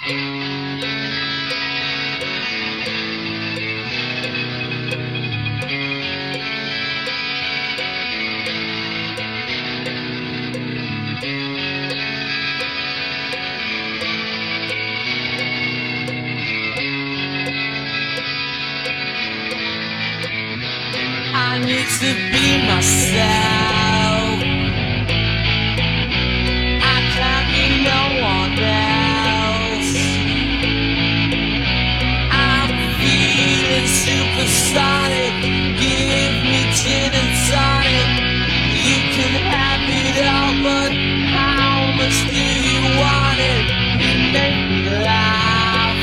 I need to be myself. I can't be no one else. I'm feeling supersonic. Give me gin and tonic. You can have it all, but how much do you want it? You make me laugh.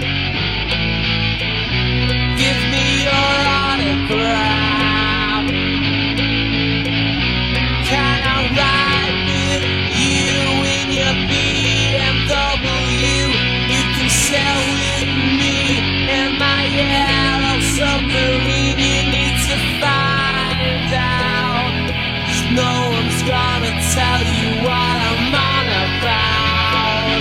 Give me your autograph. No one's gonna tell you what I'm on about.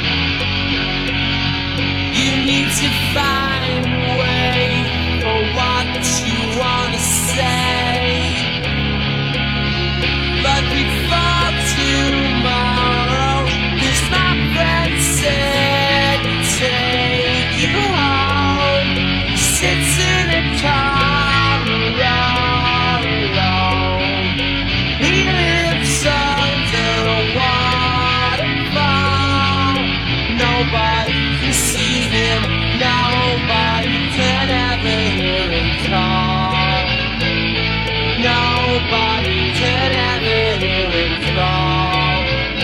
You need to find a way for what you wanna say. But before tomorrow, this my friend said, take you home. Sits in a car. Nobody can see him, nobody can ever hear him call. Nobody can ever hear him call.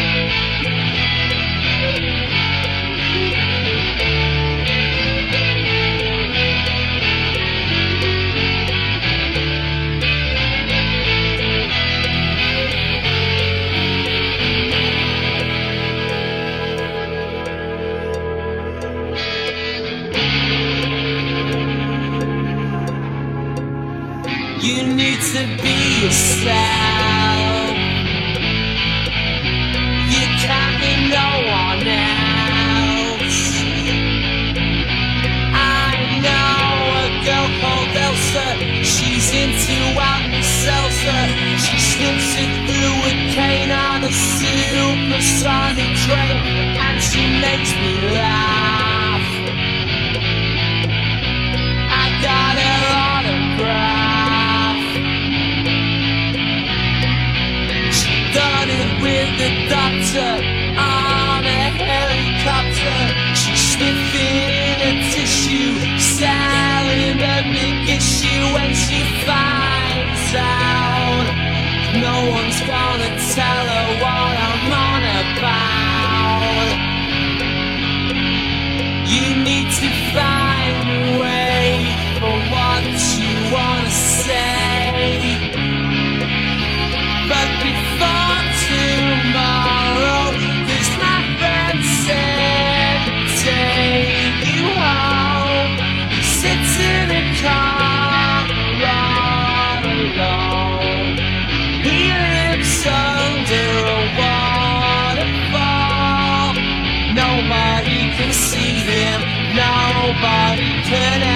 You need to be yourself. You can't be no one else. I know a girl called Elsa. She's into Alka-Seltzer. She sniffs it through a cane on a supersonic train, and she makes me laugh. I got her autograph. With the doctor on a helicopter, she's sniffing in a tissue, selling a big issue when she finds out. No one's gonna tell her what I'm on about. You need to find a way for what you wanna say. But before tomorrow, this my friend said, take you home. He sits in a car all alone. He lives under a waterfall. Nobody can see him, nobody can